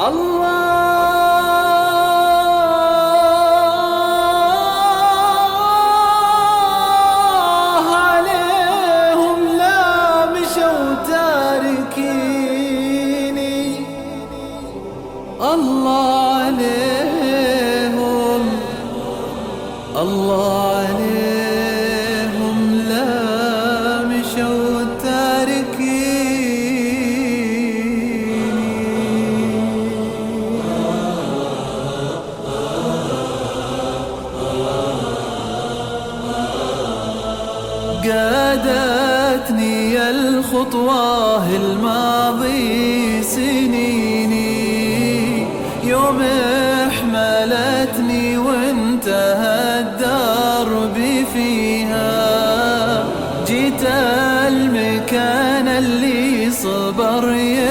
الله عليهم لا مشوا تاركيني. الله عليهم، الله عليهم لا مشوا قادتني الخطوة الماضي سنيني، يوم احملتني وانتهى الدرب فيها. جيت المكان اللي صبر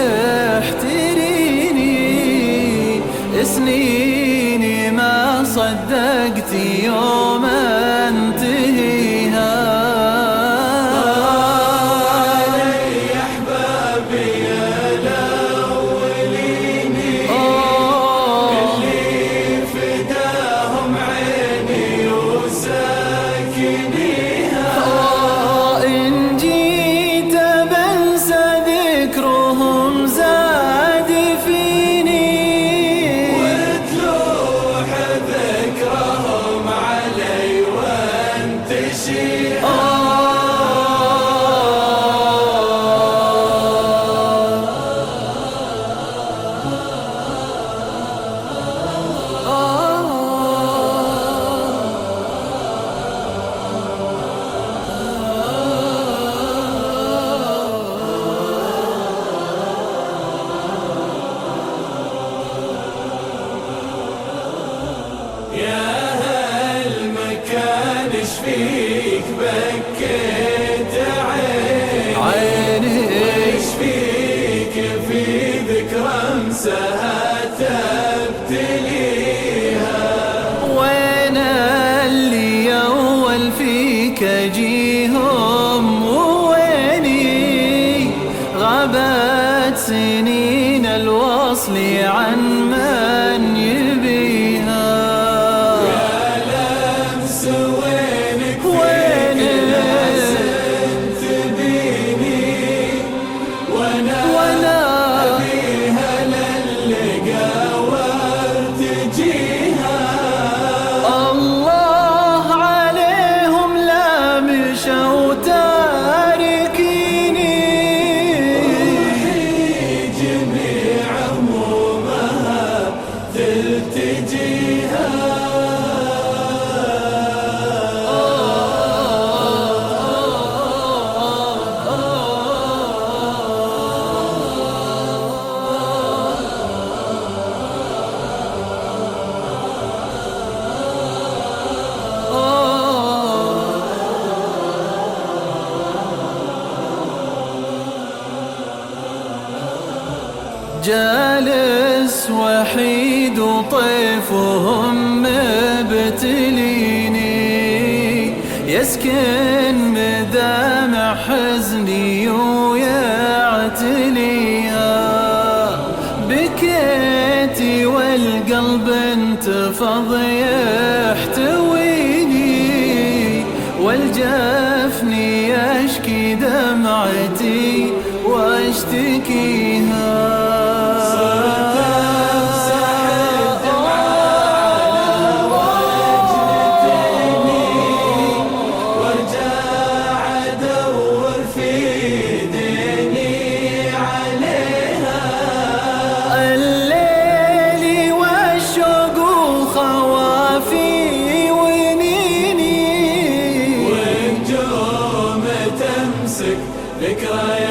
يحتريني، سنيني ما صدقت يوم انتهيها. فيك بكيت عيني، وش فيك في ذكرى انساها تبتليها. وين اللي اول فيك اجيهم، وويني غابت سنين الوصل عن من يبيها. جالس وحيد وطيفهم مبتليني، يسكن مدامع حزني ويعتليها. بكيتي والقلب انتفض يحتويني، والجفن يشكي دمعتي واشتكيها. ذكرى